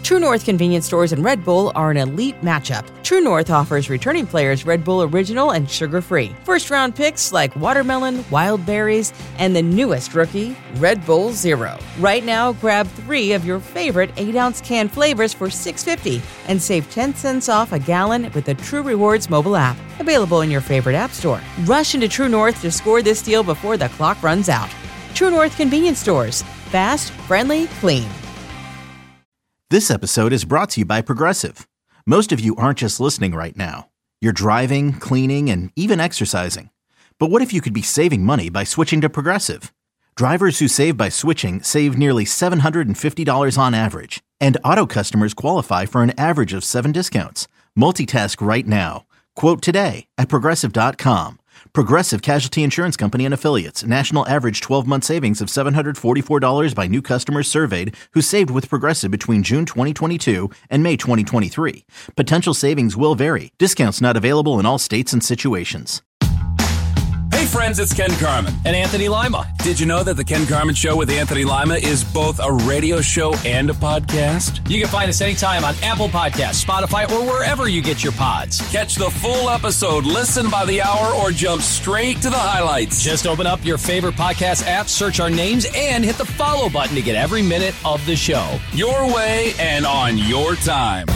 True North convenience stores and Red Bull are an elite matchup. True North offers returning players Red Bull Original and sugar-free. First-round picks like watermelon, wild berries, and the newest rookie, Red Bull Zero. Right now, grab 3 of your favorite 8-ounce can flavors for $6.50 and save 10 cents off a gallon with the True Rewards mobile app. Available in your favorite app store. Rush into True North to score this deal before the clock runs out. True North convenience stores. Fast, friendly, clean. This episode is brought to you by Progressive. Most of you aren't just listening right now. You're driving, cleaning, and even exercising. But what if you could be saving money by switching to Progressive? Drivers who save by switching save nearly $750 on average. And auto customers qualify for an average of 7 discounts. Multitask right now. Quote today at Progressive.com. Progressive Casualty Insurance Company and Affiliates. National average 12-month savings of $744 by new customers surveyed who saved with Progressive between June 2022 and May 2023. Potential savings will vary. Discounts not available in all states and situations. Hey friends, it's Ken Carman. And Anthony Lima. Did you know that the Ken Carman Show with Anthony Lima is both a radio show and a podcast? You can find us anytime on Apple Podcasts, Spotify, or wherever you get your pods. Catch the full episode, listen by the hour, or jump straight to the highlights. Just open up your favorite podcast app, search our names, and hit the follow button to get every minute of the show. Your way and on your time.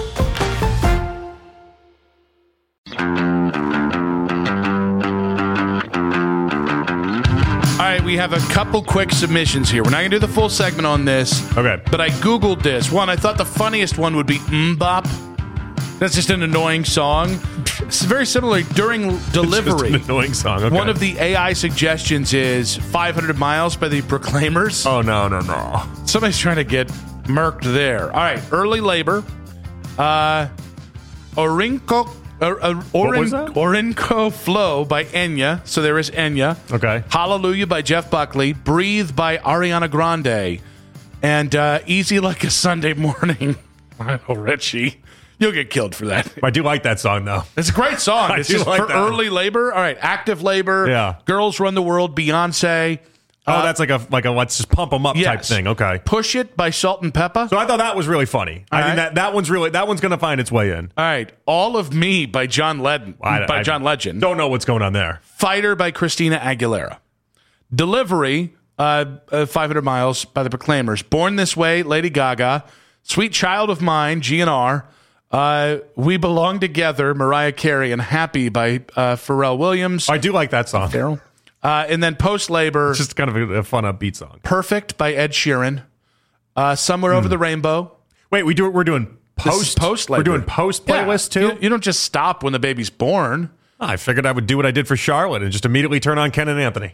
All right, we have a couple quick submissions here. We're not going to do the full segment on this. Okay. But I Googled this. One, I thought the funniest one would be Bop. That's just an annoying song. It's very similar during delivery. It's just an annoying song. Okay. One of the AI suggestions is 500 Miles by the Proclaimers. Oh, no. Somebody's trying to get murked there. All right, early labor. Orinco Flow by Enya. So there is Enya. Okay. Hallelujah by Jeff Buckley. Breathe by Ariana Grande. And Easy Like a Sunday Morning. Lionel Richie. You'll get killed for that. I do like that song, though. It's a great song. It's just for early labor. All right. Active labor. Yeah. Girls Run the World. Beyonce. That's like a let's just pump them up type thing. Okay. Push It by Salt and Peppa. So I thought that was really funny. I think that one's going to find its way in. All right. All of Me by John Legend. John Legend. Don't know what's going on there. Fighter by Christina Aguilera. Delivery, 500 Miles by the Proclaimers. Born This Way, Lady Gaga. Sweet Child of Mine, GNR. We Belong Together, Mariah Carey. And Happy by Pharrell Williams. I do like that song. Daryl. And then post-labor. It's just kind of a fun upbeat song. Perfect by Ed Sheeran. Somewhere Over the Rainbow. Wait, we're doing post-labor. We're doing post playlist too? You don't just stop when the baby's born. I figured I would do what I did for Charlotte and just immediately turn on Ken and Anthony.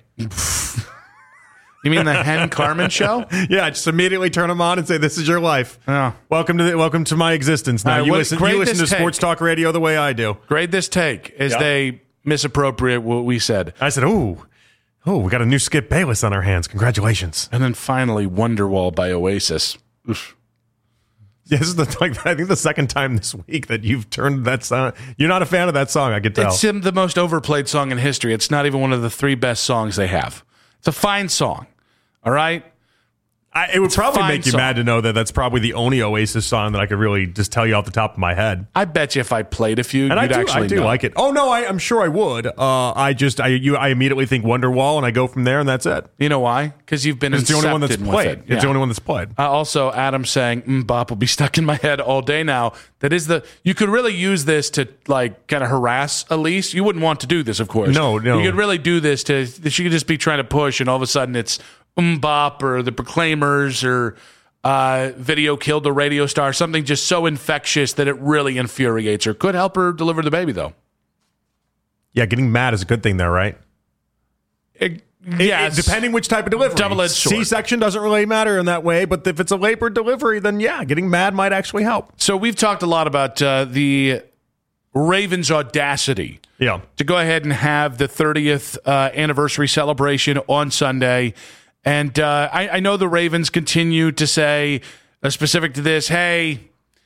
You mean the Hen Carmen show? Yeah, just immediately turn them on and say, "This is your life. Oh. Welcome to my existence." Now you listen to sports talk radio the way I do. Grade this take as they misappropriate what we said. I said, "Oh, we got a new Skip Bayless on our hands. Congratulations!" And then finally, Wonderwall by Oasis. Oof. Yeah, this is I think the second time this week that you've turned that song. You're not a fan of that song, I could tell. It's the most overplayed song in history. It's not even one of the 3 best songs they have. It's a fine song. All right? It would probably make you mad to know that that's probably the only Oasis song that I could really just tell you off the top of my head. I bet you if I played a few, you'd actually I do like it. Oh, no, I'm sure I would. I immediately think Wonderwall, and I go from there, and that's it. You know why? Because you've been It's the only one that's played. It's the only one that's played. Also, Adam saying, Bop will be stuck in my head all day now. That is you could really use this to, kind of harass Elise. You wouldn't want to do this, of course. No. You could really do this she could just be trying to push, and all of a sudden it's Bop or the Proclaimers or Video Killed a Radio Star, something just so infectious that it really infuriates her. Could help her deliver the baby, though. Yeah, getting mad is a good thing there, right? Yes. Depending which type of delivery. Double-edged sword. C-section doesn't really matter in that way, but if it's a labor delivery, then yeah, getting mad might actually help. So we've talked a lot about the Ravens' audacity to go ahead and have the 30th anniversary celebration on Sunday. And I know the Ravens continue to say, specific to this, hey,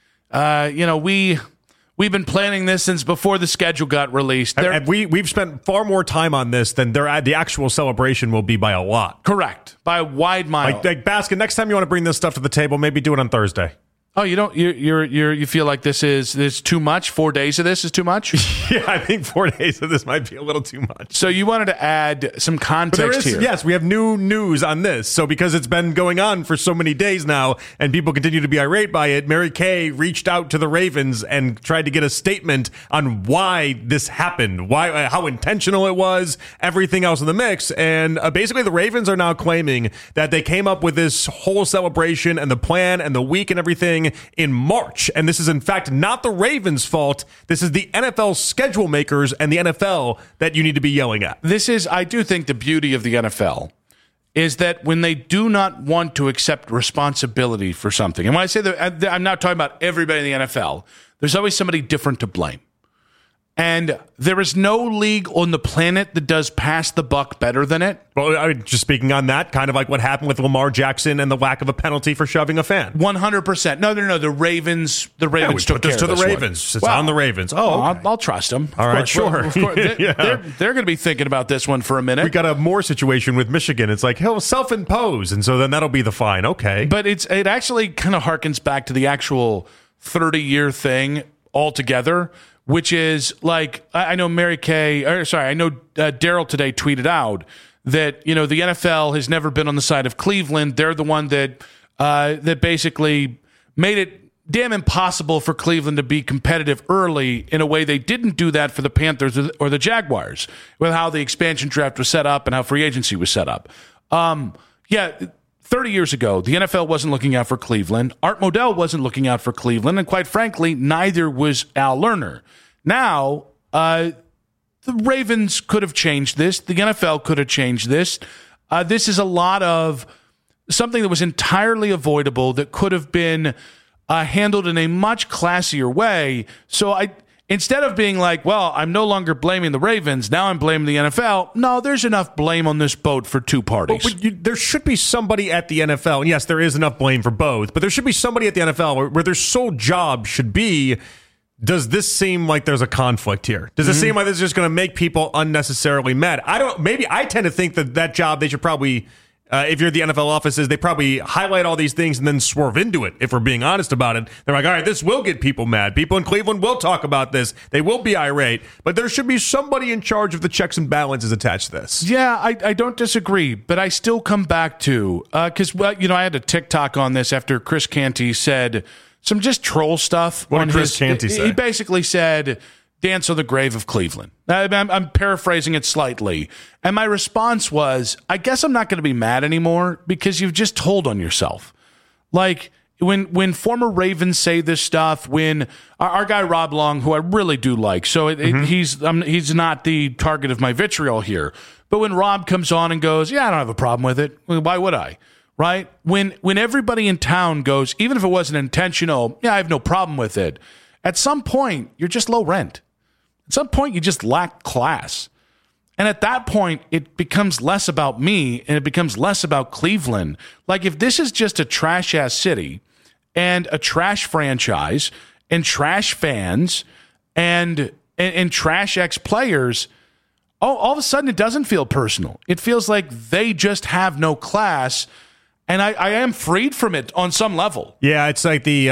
we've been planning this since before the schedule got released. And we've spent far more time on this than the actual celebration will be by a lot. Correct. By a wide mile. Like Baskin, next time you want to bring this stuff to the table, maybe do it on Thursday. Oh, you don't. You feel like this is too much? 4 days of this is too much? Yeah, I think 4 days of this might be a little too much. So you wanted to add some context here. Yes, we have new news on this. So because it's been going on for so many days now and people continue to be irate by it, Mary Kay reached out to the Ravens and tried to get a statement on why this happened, how intentional it was, everything else in the mix. And basically the Ravens are now claiming that they came up with this whole celebration and the plan and the week and everything in March. And this is, in fact, not the Ravens' fault. This is the NFL schedule makers and the NFL that you need to be yelling at. I do think the beauty of the NFL is that when they do not want to accept responsibility for something, and when I say that, I'm not talking about everybody in the NFL, there's always somebody different to blame. And there is no league on the planet that does pass the buck better than it. Well, I mean, just speaking on that, kind of like what happened with Lamar Jackson and the lack of a penalty for shoving a fan. 100%. No. The Ravens took care of this to the Ravens. It's on the Ravens. Oh, okay. I'll trust them. All right, sure. Of course. They're going to be thinking about this one for a minute. We got a more situation with Michigan. It's like, he'll self-impose, and so then that'll be the fine. Okay. But it actually kind of harkens back to the actual 30-year thing altogether, which is like, I know Daryl today tweeted out that, the NFL has never been on the side of Cleveland. They're the one that basically made it damn impossible for Cleveland to be competitive early in a way they didn't do that for the Panthers or the Jaguars with how the expansion draft was set up and how free agency was set up. 30 years ago, the NFL wasn't looking out for Cleveland. Art Modell wasn't looking out for Cleveland. And quite frankly, neither was Al Lerner. Now, the Ravens could have changed this. The NFL could have changed this. This is a lot of something that was entirely avoidable that could have been handled in a much classier way. So instead of being like, well, I'm no longer blaming the Ravens, now I'm blaming the NFL. No, there's enough blame on this boat for two parties. But there should be somebody at the NFL, and yes, there is enough blame for both, but there should be somebody at the NFL where their sole job should be, does this seem like there's a conflict here? Does it seem like this is just going to make people unnecessarily mad? I tend to think that job, they should probably, if you're at the NFL offices, they probably highlight all these things and then swerve into it, if we're being honest about it. They're like, all right, this will get people mad. People in Cleveland will talk about this. They will be irate. But there should be somebody in charge of the checks and balances attached to this. Yeah, I don't disagree. But I still come back to, because, I had a TikTok on this after Chris Canty said some just troll stuff. What did Chris Canty say? He basically said, dance on the grave of Cleveland. I'm paraphrasing it slightly. And my response was, I guess I'm not going to be mad anymore because you've just told on yourself. Like, when former Ravens say this stuff, when our guy Rob Long, who I really do like, so he's not the target of my vitriol here. But when Rob comes on and goes, yeah, I don't have a problem with it. Why would I? Right? When everybody in town goes, even if it wasn't intentional, yeah, I have no problem with it. At some point, you're just low rent. At some point, you just lack class. And at that point, it becomes less about me and it becomes less about Cleveland. Like, if this is just a trash-ass city and a trash franchise and trash fans and trash ex-players, all of a sudden it doesn't feel personal. It feels like they just have no class. And I am freed from it on some level. Yeah, it's like the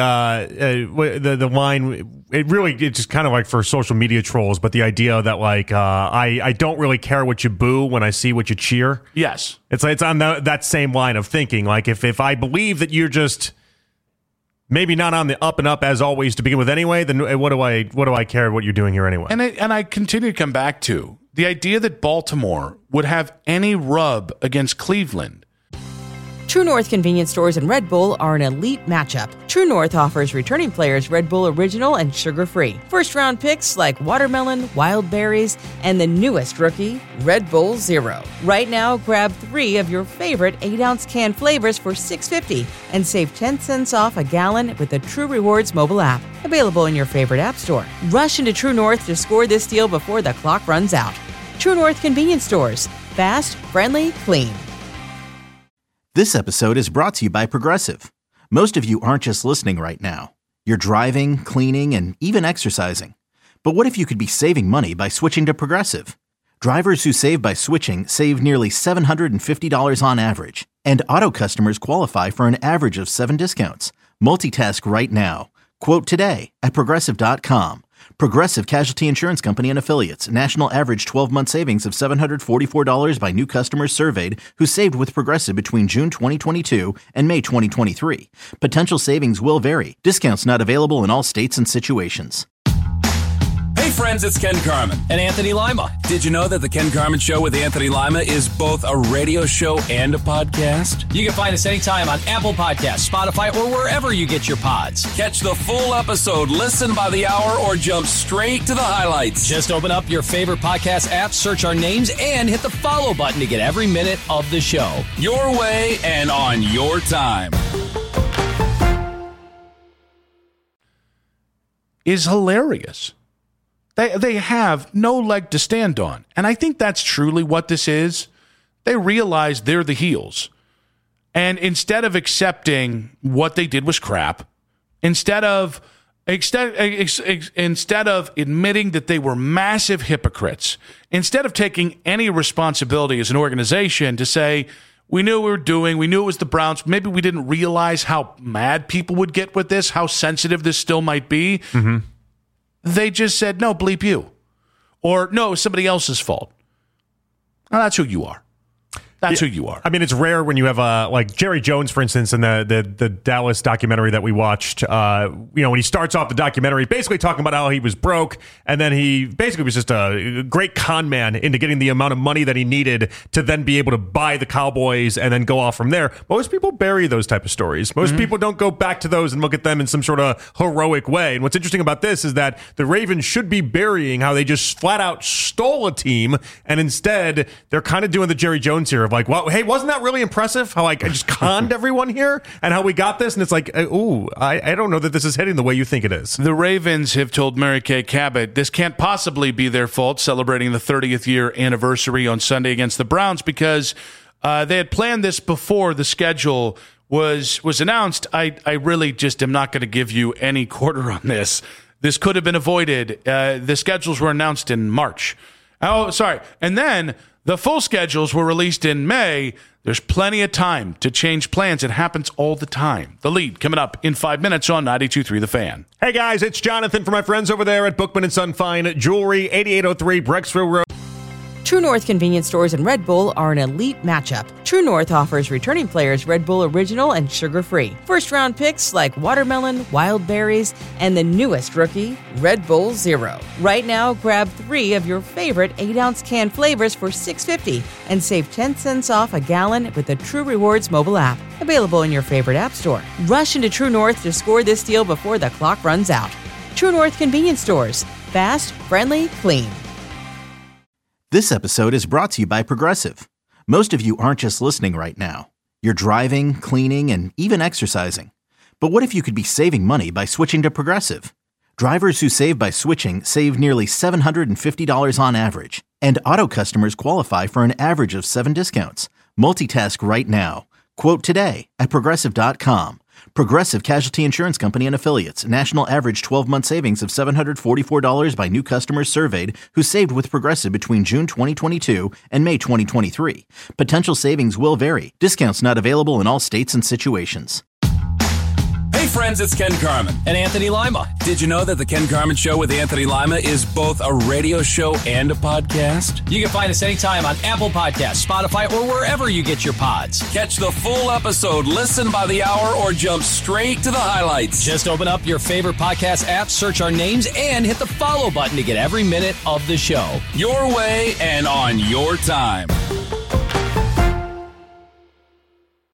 line. It's just kind of like for social media trolls, but the idea that like I don't really care what you boo when I see what you cheer. Yes, it's on that same line of thinking. Like if I believe that you're just maybe not on the up and up as always to begin with anyway, then what do I care what you're doing here anyway? And I continue to come back to the idea that Baltimore would have any rub against Cleveland. True North convenience stores and Red Bull are an elite matchup. True North offers returning players Red Bull Original and sugar-free. First-round picks like watermelon, wild berries, and the newest rookie, Red Bull Zero. Right now, grab 3 of your favorite 8-ounce can flavors for $6.50 and save 10 cents off a gallon with the True Rewards mobile app. Available in your favorite app store. Rush into True North to score this deal before the clock runs out. True North convenience stores. Fast, friendly, clean. This episode is brought to you by Progressive. Most of you aren't just listening right now. You're driving, cleaning, and even exercising. But what if you could be saving money by switching to Progressive? Drivers who save by switching save nearly $750 on average. And auto customers qualify for an average of 7 discounts. Multitask right now. Quote today at Progressive.com. Progressive Casualty Insurance Company and Affiliates. National average 12-month savings of $744 by new customers surveyed who saved with Progressive between June 2022 and May 2023. Potential savings will vary. Discounts not available in all states and situations. Hey friends, it's Ken Carman. And Anthony Lima. Did you know that the Ken Carman Show with Anthony Lima is both a radio show and a podcast? You can find us anytime on Apple Podcasts, Spotify, or wherever you get your pods. Catch the full episode, listen by the hour, or jump straight to the highlights. Just open up your favorite podcast app, search our names, and hit the follow button to get every minute of the show. Your way and on your time. Is hilarious. They have no leg to stand on. And I think that's truly what this is. They realize they're the heels. And instead of accepting what they did was crap, instead of admitting that they were massive hypocrites, instead of taking any responsibility as an organization to say, we knew what we were doing, we knew it was the Browns, maybe we didn't realize how mad people would get with this, how sensitive this still might be. Mm-hmm. They just said, no, bleep you. Or, no, it's somebody else's fault. Now, that's who you are. That's who you are. I mean, it's rare when you have like Jerry Jones, for instance, in the Dallas documentary that we watched. When he starts off the documentary, basically talking about how he was broke, and then he basically was just a great con man into getting the amount of money that he needed to then be able to buy the Cowboys and then go off from there. Most people bury those type of stories. Most people don't go back to those and look at them in some sort of heroic way. And what's interesting about this is that the Ravens should be burying how they just flat out stole a team, and instead they're kind of doing the Jerry Jones here. Like, well, hey, wasn't that really impressive? How I just conned everyone here and how we got this? And it's like, ooh, I don't know that this is heading the way you think it is. The Ravens have told Mary Kay Cabot this can't possibly be their fault, celebrating the 30th year anniversary on Sunday against the Browns, because they had planned this before the schedule was announced. I really just am not going to give you any quarter on this. This could have been avoided. The schedules were announced in March. Oh, sorry. And then the full schedules were released in May. There's plenty of time to change plans. It happens all the time. The Lead coming up in 5 minutes on 92.3 The Fan. Hey, guys, it's Jonathan from my friends over there at Bookman & Son Fine Jewelry, 8803 Brecksville Road. True North convenience stores and Red Bull are an elite matchup. True North offers returning players Red Bull Original and sugar-free. First-round picks like watermelon, wild berries, and the newest rookie, Red Bull Zero. Right now, grab 3 of your favorite 8-ounce can flavors for $6.50 and save 10 cents off a gallon with the True Rewards mobile app. Available in your favorite app store. Rush into True North to score this deal before the clock runs out. True North convenience stores. Fast, friendly, clean. This episode is brought to you by Progressive. Most of you aren't just listening right now. You're driving, cleaning, and even exercising. But what if you could be saving money by switching to Progressive? Drivers who save by switching save nearly $750 on average. And auto customers qualify for an average of 7 discounts. Multitask right now. Quote today at Progressive.com. Progressive Casualty Insurance Company and Affiliates. National average 12-month savings of $744 by new customers surveyed who saved with Progressive between June 2022 and May 2023. Potential savings will vary. Discounts not available in all states and situations. Hey friends, it's Ken Carman. And Anthony Lima. Did you know that the Ken Carman Show with Anthony Lima is both a radio show and a podcast? You can find us anytime on Apple Podcasts, Spotify, or wherever you get your pods. Catch the full episode, listen by the hour, or jump straight to the highlights. Just open up your favorite podcast app, search our names, and hit the follow button to get every minute of the show. Your way and on your time.